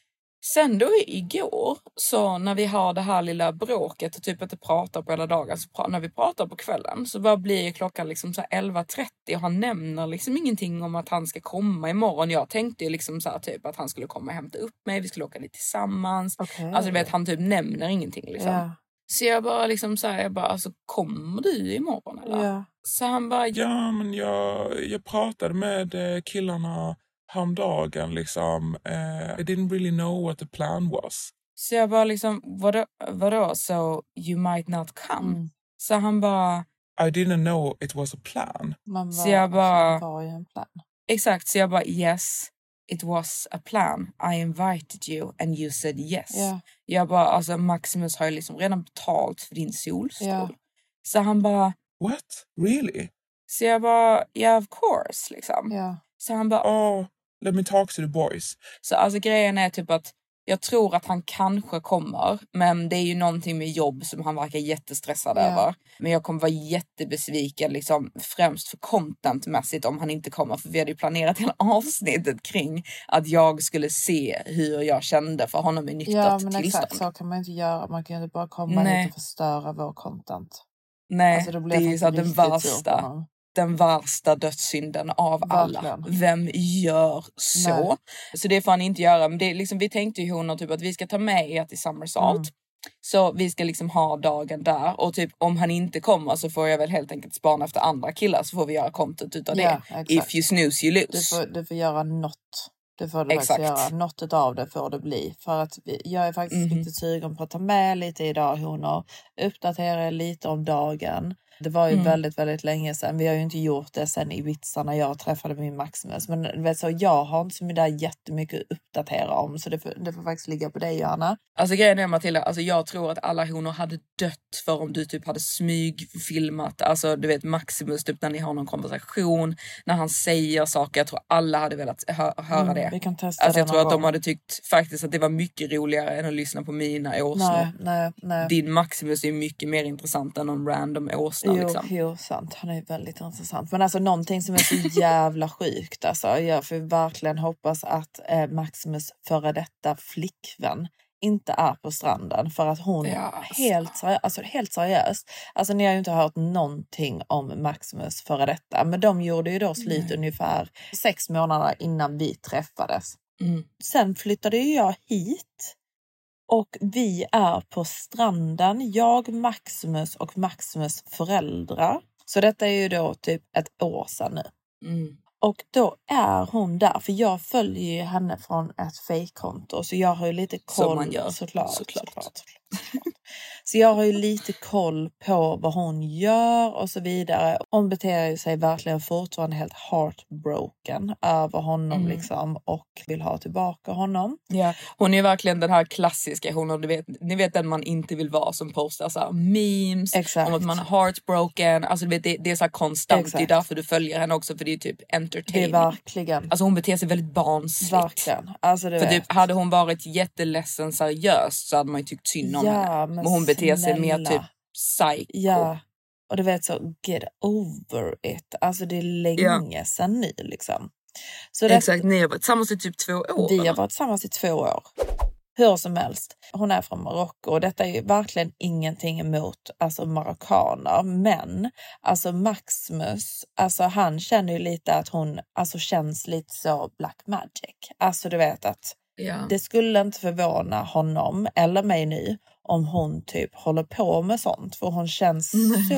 Sen då igår så när vi har det här lilla bråket och typ inte pratar på hela dagen, så pra- när vi pratar på kvällen så bara blir klockan liksom så här elva trettio och han nämner liksom ingenting om att han ska komma imorgon. Jag tänkte ju liksom så här typ att han skulle komma och hämta upp mig, vi skulle åka dit tillsammans. Okay. Alltså du vet, han typ nämner ingenting liksom. Yeah. Så jag bara liksom så här, jag bara, alltså kommer du imorgon eller? Yeah. Så han bara, ja men jag, jag pratade med killarna häromdagen liksom. Uh, I didn't really know what the plan was. Så jag bara liksom, vadå, vadå? So you might not come? Mm. Så han bara, I didn't know it was a plan. Man så jag bara, det var ju en plan. Exakt, så jag bara, yes. It was a plan. I invited you and you said yes. Yeah. Jag bara, alltså Maximus har ju liksom redan betalt för din solstol. Yeah. Så han bara, what? Really? Så jag bara, yeah of course liksom. Yeah. Så han bara, oh, let me talk to the boys. Så alltså grejen är typ att jag tror att han kanske kommer, men det är ju någonting med jobb som han verkar jättestressad yeah. över. Men jag kommer vara jättebesviken liksom, främst för contentmässigt om han inte kommer. För vi hade ju planerat hela avsnittet kring att jag skulle se hur jag kände för honom i nyktert ja, men tillstånd. Exakt, så kan man inte göra. Man kan ju inte bara komma Nej. hit och förstöra vår content. Nej, alltså, det, det är ju så den värsta. Den värsta dödssynden av Verkligen. alla. Vem gör så? Nej. Så det får han inte göra. Men det är liksom, vi tänkte ju hon typ att vi ska ta med er till Summersalt. Mm. Så vi ska liksom ha dagen där. Och typ om han inte kommer så får jag väl helt enkelt spana efter andra killar. Så får vi göra content utav ja, det. Exakt. If you snooze you lose. Du får, du får göra något. Det får du faktiskt göra. Något av det får det bli. För att vi, jag är faktiskt mm. riktigt sugen på att ta med lite idag. Hon har uppdaterat lite om dagen. Det var ju mm. väldigt, väldigt länge sedan. Vi har ju inte gjort det sen i Ibiza när jag träffade min Maximus. Men vet så, jag har inte så mycket jättemycket att uppdatera om. Så det får, det får faktiskt ligga på dig, Johanna. Alltså grejen är, Matilda, alltså jag tror att alla honor hade dött för om du typ hade smygfilmat. Alltså du vet Maximus typ när ni har någon konversation. När han säger saker. Jag tror alla hade velat hö- höra mm, det. Vi kan testa alltså jag tror gång. att de hade tyckt faktiskt att det var mycket roligare än att lyssna på mina åsnor. Nej, nej, nej. Din Maximus är mycket mer intressant än någon random åsna. Jo, liksom. jo, sant. Han är väldigt intressant. Men alltså någonting som är så jävla sjukt. Alltså, jag får verkligen hoppas att eh, Maximus före detta flickvän inte är på stranden. För att hon ja, alltså. helt, seri- alltså, helt seriöst. Alltså ni har ju inte hört någonting om Maximus före detta. Men de gjorde ju då slut mm. ungefär sex månader innan vi träffades. Mm. Sen flyttade ju jag hit. Och vi är på stranden, jag, Maximus och Maximus föräldrar. Så detta är ju då typ ett år sedan nu. Mm. Och då är hon där, för jag följer ju henne från ett fejkkonto. Så jag har ju lite koll. Som man gör, såklart, såklart. såklart, såklart, såklart. Så jag har ju lite koll på vad hon gör och så vidare. Hon beter sig verkligen fortfarande helt heartbroken över honom mm. liksom, och vill ha tillbaka honom. Ja, hon är verkligen den här klassiska, hon har, du vet, ni vet den man inte vill vara som postar så här memes. Exakt. Om att man är heartbroken. Alltså du vet, det, det är så här konstant. Exakt. Det är därför du följer henne också, för det är typ entertaining. Det är verkligen. Alltså hon beter sig väldigt barnsligt. Verkligen. Alltså, du för vet. typ, hade hon varit jätteledsen seriöst så hade man ju tyckt synd om ja, henne. Men, men hon beter sig snälla. mer typ psycho. Ja, och du vet så, get over it. Alltså det är länge ja. sedan nu liksom. Så det, exakt, ni har varit tillsammans i typ två år. Vi har varit tillsammans i två år. Hur som helst, hon är från Marocko och detta är ju verkligen ingenting emot alltså marockaner, men alltså Maximus, alltså han känner ju lite att hon alltså känns lite så black magic. Alltså du vet att ja. det skulle inte förvåna honom eller mig nu om hon typ håller på med sånt, för hon känns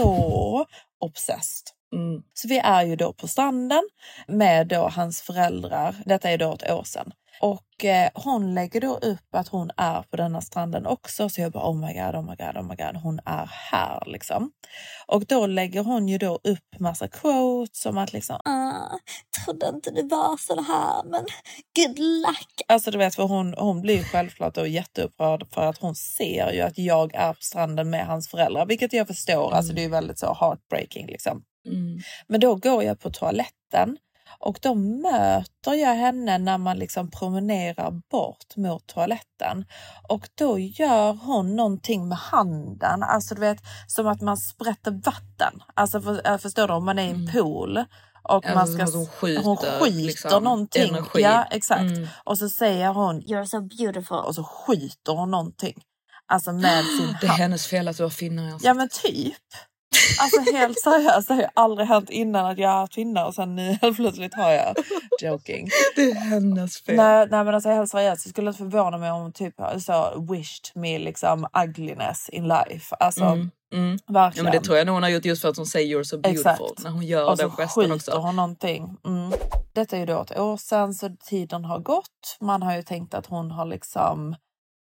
så obsessed. Mm. Så vi är ju då på stranden med då hans föräldrar, detta är då ett år sedan. Och eh, hon lägger då upp att hon är på denna stranden också. Så jag bara, oh my god, oh my god, oh my god. Hon är här liksom. Och då lägger hon ju då upp massa quotes som att liksom, ah, trodde inte det var så här, men good luck. Alltså du vet, för hon, hon blir självklart då jätteupprörd för att hon ser ju att jag är på stranden med hans föräldrar. Vilket jag förstår, mm. alltså det är väldigt så heartbreaking liksom. Mm. Men då går jag på toaletten. Och då möter jag henne när man liksom promenerar bort mot toaletten. Och då gör hon någonting med handen. Alltså du vet, som att man sprätter vatten. Alltså för, förstår du, om man är i en pool. Och alltså, man ska, hon skjuter, hon skjuter liksom, någonting. energi. Ja, exakt. Mm. Och så säger hon, you're so beautiful. Och så skjuter hon någonting. Alltså med sin hand. Det är hennes fel att du har finnar. Ja men typ. Alltså helt seriöst, det har ju aldrig hänt innan att jag har haft finnar och sen nu helt plötsligt har jag. Joking. Det är hennes fel. Nej, nej men alltså helt seriöst, det skulle inte förvåna mig om typ så wished me liksom ugliness in life. Alltså mm, mm. verkligen. Ja men det tror jag nog hon har gjort just för att hon säger you're so beautiful. Exakt. När hon gör och den gesten också. Och hon någonting. Mm. Detta är ju då ett år sedan så tiden har gått. Man har ju tänkt att hon har liksom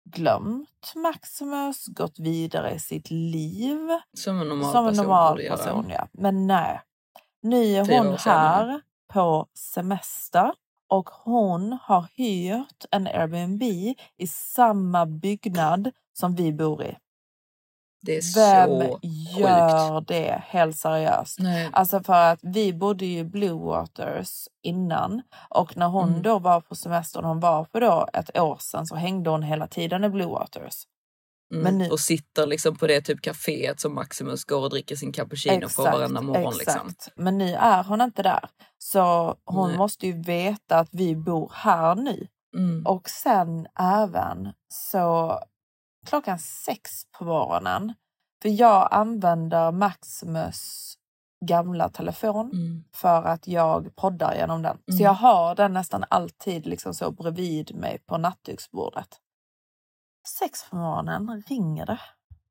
glömt Maximus, gått vidare i sitt liv. Som en normal som en person, normal person ja. Men nej. Nu är hon här på semester. Och hon har hyrt en Airbnb i samma byggnad som vi bor i. Det är Vem så gör sjukt. det helt seriöst? Nej. Alltså för att vi bodde ju i Blue Waters innan. Och när hon mm. då var på semestern, hon var på då ett år sedan, så hängde hon hela tiden i Blue Waters. Mm. Men nu... Och sitter liksom på det typ caféet som Maximus går och dricker sin cappuccino exakt, på varenda morgon. Exakt. Liksom. Men nu är hon inte där. Så hon Nej. måste ju veta att vi bor här nu. Mm. Och sen även så klockan sex på morgonen. För jag använder Maximus gamla telefon mm. för att jag poddar genom den. Mm. Så jag har den nästan alltid liksom så bredvid mig på nattduksbordet. Sex på morgonen ringer det.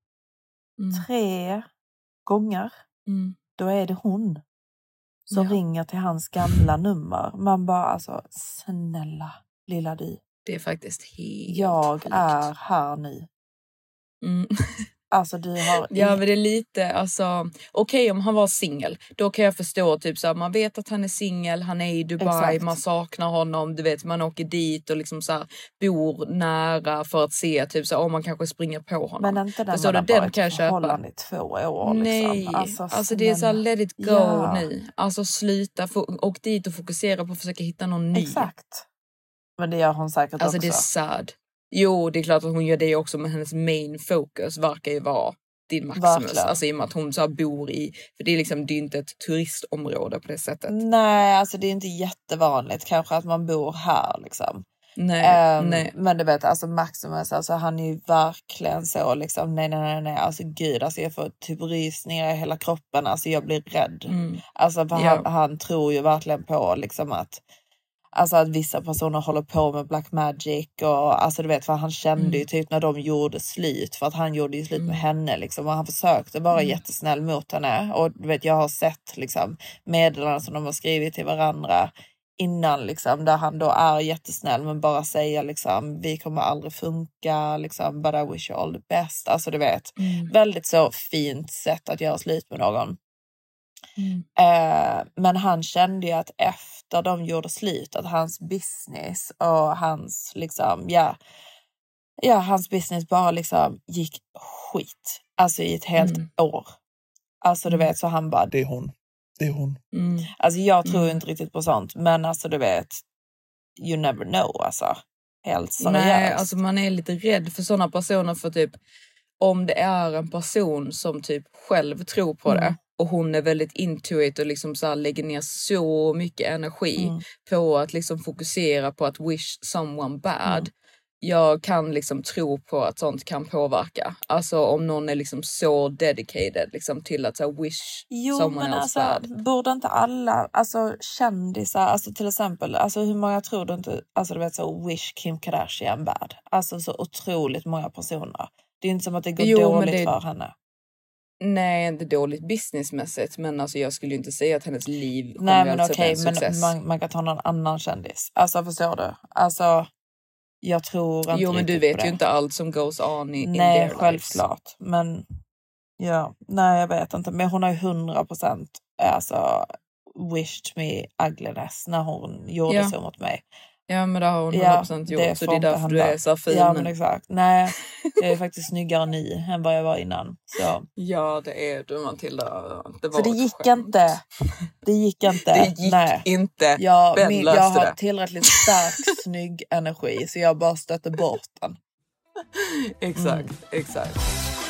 Mm. Tre gånger. Mm. Då är det hon som ja. ringer till hans gamla nummer. Man bara alltså, snälla lilla du. Det är faktiskt helt Jag sjukt. är här nu. Mm. Alltså du har... Ja men det är lite, alltså okej okay, om han var singel, då kan jag förstå typ så här, man vet att han är singel, han är i Dubai, exakt. Man saknar honom, du vet, man åker dit och liksom så här, bor nära för att se typ så här, om man kanske springer på honom. Men inte när man har varit i förhållande i två år liksom. Nej, alltså, alltså det är så här, let it go ja. nu. Alltså sluta, åk dit och fokusera på att försöka hitta någon ny. Exakt. Men det gör hon säkert alltså, också. Alltså det är sad. Jo, det är klart att hon gör det också, men hennes main focus verkar ju vara din Maximus. Verkligen. Alltså i och med att hon så bor i, för det är liksom, det är inte ett turistområde på det sättet. Nej, alltså det är inte jättevanligt kanske att man bor här liksom. Nej, um, nej. Men du vet, alltså Maximus, alltså han är ju verkligen så liksom, nej, nej, nej, nej, alltså gud, alltså jag får typ rysningar i hela kroppen, alltså jag blir rädd. Mm. Alltså för ja. han, han tror ju verkligen på liksom att alltså att vissa personer håller på med black magic och alltså du vet, för han kände mm. ju typ när de gjorde slut, för att han gjorde ju slut mm. med henne liksom, och han försökte vara mm. jättesnäll mot henne, och du vet, jag har sett liksom meddelanden som de har skrivit till varandra innan liksom, där han då är jättesnäll men bara säger liksom, vi kommer aldrig funka liksom, but I wish you all the best. Alltså du vet, mm. väldigt så fint sätt att göra slut med någon. Mm. Eh, men han kände ju att efter de gjorde slut att hans business och hans liksom, ja, ja hans business bara liksom gick skit. Alltså i ett helt mm. år. Alltså du vet, så han bara, det är hon. Det är hon. Mm. Alltså jag tror mm. inte riktigt på sånt. Men alltså du vet, you never know alltså. Helt seriöst. Nej, alltså man är lite rädd för sådana personer. För typ, om det är en person som typ själv tror på mm. det. Och hon är väldigt into it och liksom så här lägger ner så mycket energi mm. på att liksom fokusera på att wish someone bad. Mm. Jag kan liksom tro på att sånt kan påverka. Alltså om någon är liksom så dedicated liksom till att så wish jo, someone men else alltså, bad. Borde inte alla alltså kändisar, alltså till exempel, alltså hur många tror du inte, alltså du vet så wish Kim Kardashian bad. Alltså så otroligt många personer. Det är inte som att det går jo, dåligt det... för henne. Nej, inte dåligt businessmässigt. Men alltså jag skulle inte säga att hennes liv kommer Nej, men att okej, sätta en success. Men man, man kan ta någon annan kändis. Alltså förstår du? Alltså jag tror inte. Jo, men du vet ju inte allt som goes on i nej, in their självklart. lives. Men ja, nej jag vet inte. Men hon har ju hundra procent alltså wished me ugliness när hon gjorde ja. så mot mig. Ja, men det har hon hundra procent ja, gjort. Det så det är därför du är så fin. Ja, men exakt. Nej, jag är faktiskt snyggare ny än vad jag var innan. Så. Ja, det är du, Matilda. Det var så det gick skämt. inte. Det gick inte. Det gick Nej. inte. Jag, min, jag har tillräckligt stark, snygg energi. Så jag bara stötte bort den. Exakt, mm. exakt.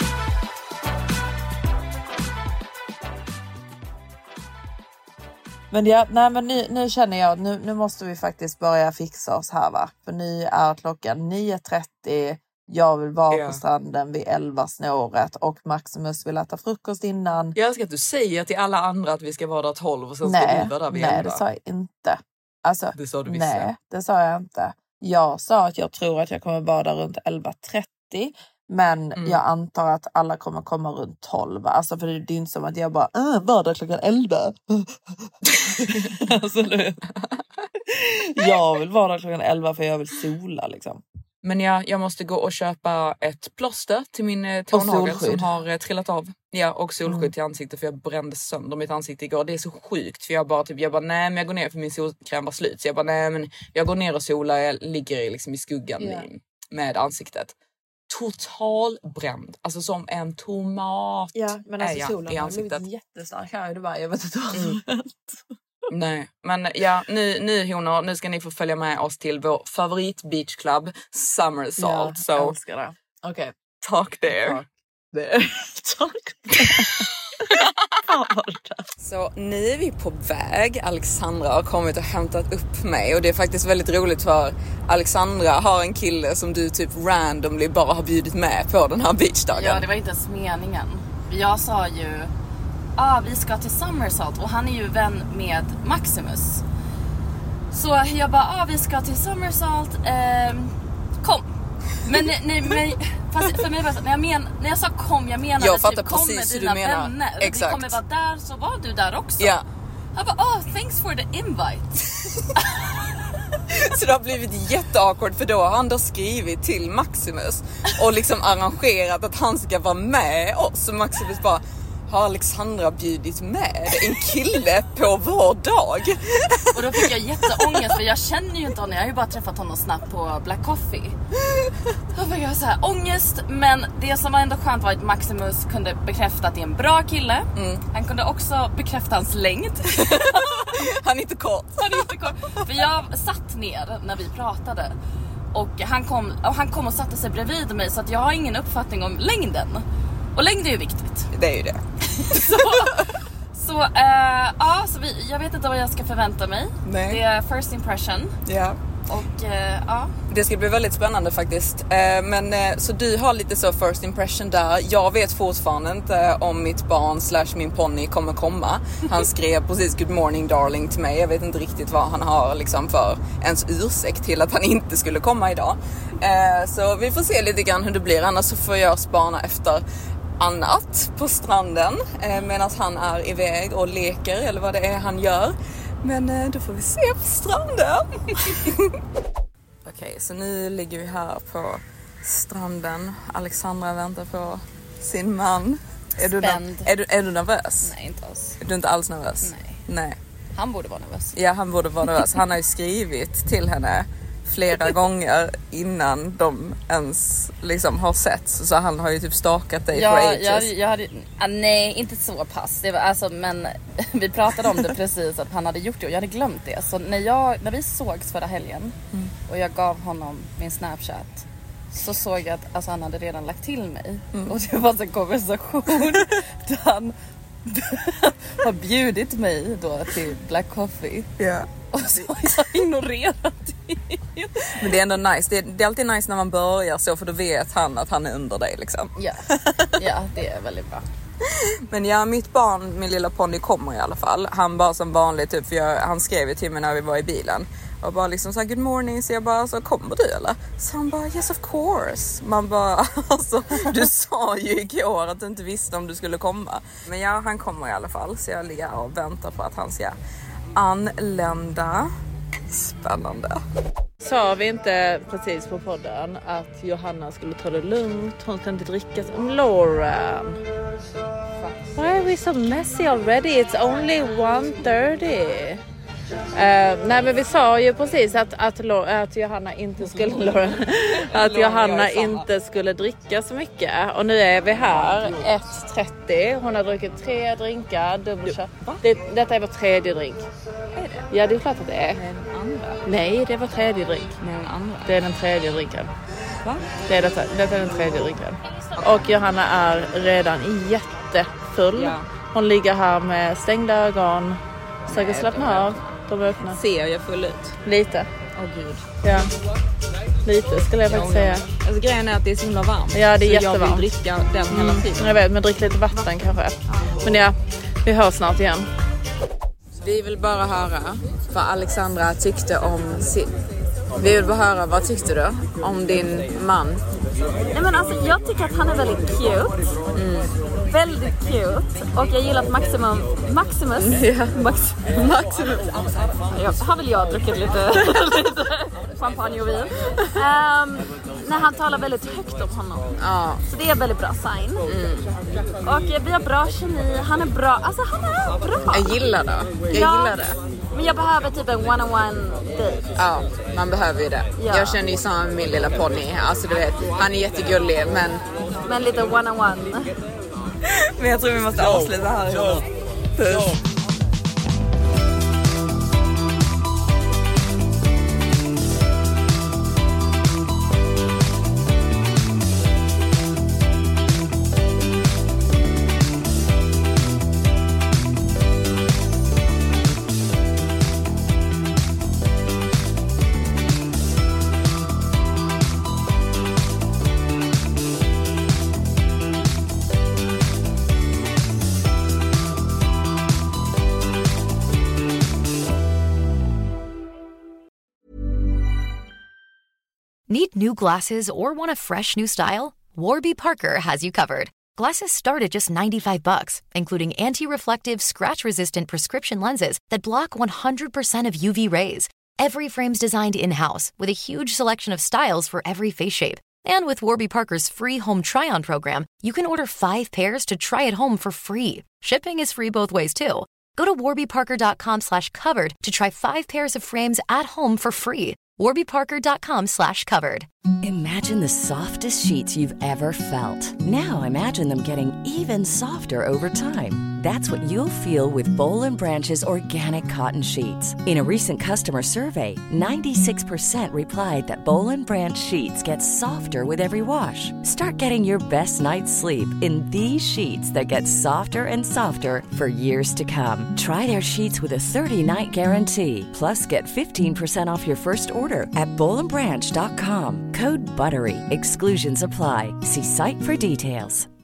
Men ja, nej men nu, nu känner jag, nu, nu måste vi faktiskt börja fixa oss här va. För nu är klockan nio trettio, jag vill vara yeah. på stranden vid elva snåret och Maximus vill äta frukost innan. Jag älskar att du säger till alla andra att vi ska vara där tolv och sen nej, ska vi vara där vid nej, elva. Nej, det sa jag inte. Alltså, det sa du visst. Nej, det sa jag inte. Jag sa att jag tror att jag kommer vara där runt elva trettio. Men mm. jag antar att alla kommer komma runt tolv. Alltså för det är inte som att jag bara äh, var där klockan elva. Alltså, jag vill vara där klockan elva för jag vill sola liksom. Men ja, jag måste gå och köpa ett plåster till min tånagel som har eh, trillat av. Ja, och solskydd mm. till ansiktet för jag brände sönder mitt ansikte igår. Det är så sjukt för jag bara typ, jag bara nej men jag går ner för min solkräm var slut. Så jag bara nej men jag går ner och solar, jag ligger liksom i skuggan yeah. i, med ansiktet. Total bränd. Alltså som en tomat. Ja, men alltså är solen i har blivit jättestark här. Det var, jag vet inte vad som mm. Nej, men ja, nu, nu honor, nu ska ni få följa med oss till vår favorit beachclub Summersalt. Ja, jag älskar det. Okej. Okay. Tack det. Tack det. Tack Så nu är vi på väg. Alexandra har kommit och hämtat upp mig. Och det är faktiskt väldigt roligt för Alexandra har en kille som du typ randomly bara har bjudit med på den här beachdagen. Ja, det var inte ens meningen. Jag sa ju ah, vi ska till Summersalt och han är ju vän med Maximus. Så jag bara, ah, vi ska till Summersalt. Eh, kom. Men, nej, men fast för mig var det, när jag men, när jag sa kom, jag menade jag fattar typ kom precis med dina du menar. vänner. Exakt. Vi kommer vara där, så var du där också. Ja. Jag bara, oh, thanks for the invite. Så det har blivit jätteawkward för då har han då skrivit till Maximus och liksom arrangerat att han ska vara med oss. Och Maximus bara, har Alexandra bjudit med en kille på vår dag? Och då fick jag jätteångest för jag känner ju inte honom. Jag har ju bara träffat honom snabbt på Black Coffee. Då fick jag så här ångest. Men det som var ändå skönt var att Maximus kunde bekräfta att det är en bra kille. Mm. Han kunde också bekräfta hans längd. Han är inte kort. Han är inte kort. För jag satt ner när vi pratade. Och han kom, och han kom och satte sig bredvid mig. Så att jag har ingen uppfattning om längden. Och längd är ju viktigt. Det är ju det. så så, äh, ja, så vi, jag vet inte vad jag ska förvänta mig. Nej. Det är first impression. Ja. Och äh, ja. Det ska bli väldigt spännande faktiskt. äh, Men äh, så du har lite så first impression där. Jag vet fortfarande inte om mitt barn slash min ponny kommer komma. Han skrev precis good morning darling till mig. Jag vet inte riktigt vad han har liksom för ens ursäkt till att han inte skulle komma idag. äh, Så vi får se lite grann hur det blir. Annars så får jag spana efter annat på stranden eh, medan han är iväg och leker eller vad det är han gör. Men eh, då får vi se på stranden. Okej, okay, så nu ligger vi här på stranden. Alexandra väntar på sin man. Är du, är, du, är du nervös? Nej, inte alls. Är du inte alls nervös? Nej. Nej. Han borde vara nervös. Ja, han borde vara nervös. Han har ju skrivit till henne flera gånger innan de ens liksom har sett. Så han har ju typ stalkat dig ja, för ages. Jag, jag hade, ah, nej, inte så pass. Det var, alltså, men vi pratade om det precis att han hade gjort det och jag hade glömt det. Så när, jag, när vi sågs förra helgen mm. och jag gav honom min Snapchat så såg jag att alltså, han hade redan lagt till mig. Mm. Och det var en konversation där han har bjudit mig då till Black Coffee. Ja. Och så har jag ignorerat det. Men det är ändå nice. Det är, det är alltid nice när man börjar så, för då vet han att han är under dig liksom. Ja, ja det är väldigt bra. Men ja, mitt barn, min lilla ponny, kommer i alla fall. Han bara som vanligt typ, för jag, han skrev till mig när vi var i bilen. Och bara liksom så här, good morning. Så jag bara, så kommer du eller? Så han bara, yes of course. Man bara, alltså du sa ju igår att du inte visste om du skulle komma. Men ja, han kommer i alla fall. Så jag ligger och väntar på att han ska anlända. Spännande. Sa vi inte precis på podden att Johanna skulle ta det lugnt? Hon ska inte dricka som Lauren. Why are we so messy already? It's only one thirty. Uh, nej, men vi sa ju precis att, att, att Johanna inte skulle att Johanna inte skulle dricka så mycket. Och nu är vi här ett trettio. Hon har druckit tre drinkar, dubbelshot. Det, detta är vår tredje drink. Är det? Ja, det är klart att det är. Nej, den andra. Nej, det är vår tredje drink. Nej, den andra. Det är den tredje drinken. Va? Det är detta, detta är den tredje drinken. Och Johanna är redan jättefull. Ja. Hon ligger här med stängda ögon. Försöker slappna av. De är öppna. Ser jag full ut? Lite. Åh oh, gud. Ja. Lite skulle jag faktiskt säga. Alltså grejen är att det är så himla varmt. Ja, det är så jättevarmt. Jag vill dricka den hela tiden. Mm. Jag vet, men drick lite vatten kanske. Ja. Men ja, vi hörs snart igen. Vi vill bara höra vad Alexandra tyckte om sin... Vi vill bara höra, vad tyckte du om din man? Nej, men alltså jag tycker att han är väldigt cute. Mm. Väldigt cute. Och jag gillar att Maximum Maximus ja. Max, Maximus jag har väl jag druckit lite, lite champagne och vin. Um, när han talar väldigt högt om honom. Ja. Så det är väldigt bra sign. Mm. Och vi har bra kemi. Han är bra. Alltså han är bra. Jag gillar det. Jag ja. gillar det. Men jag behöver typ en one-on-one date. Ja, man behöver ju det. Ja. Jag känner ju samma med min lilla ponny. Alltså du vet, han är jättegullig, men... Men lite one-on-one. Men jag tror vi måste avsluta här. Puss. Need new glasses or want a fresh new style? Warby Parker has you covered. Glasses start at just ninety-five bucks, including anti-reflective, scratch-resistant prescription lenses that block one hundred percent of U V rays. Every frame's designed in-house with a huge selection of styles for every face shape. And with Warby Parker's free home try-on program, you can order five pairs to try at home for free. Shipping is free both ways, too. Go to warbyparker.com slash covered to try five pairs of frames at home for free. warbyparker.com slash covered. Imagine the softest sheets you've ever felt. Now imagine them getting even softer over time. That's what you'll feel with Boll and Branch's organic cotton sheets. In a recent customer survey, ninety-six percent replied that Boll and Branch sheets get softer with every wash. Start getting your best night's sleep in these sheets that get softer and softer for years to come. Try their sheets with a thirty-night guarantee. Plus, get fifteen percent off your first order at boll and branch dot com. Code BUTTERY. Exclusions apply. See site for details.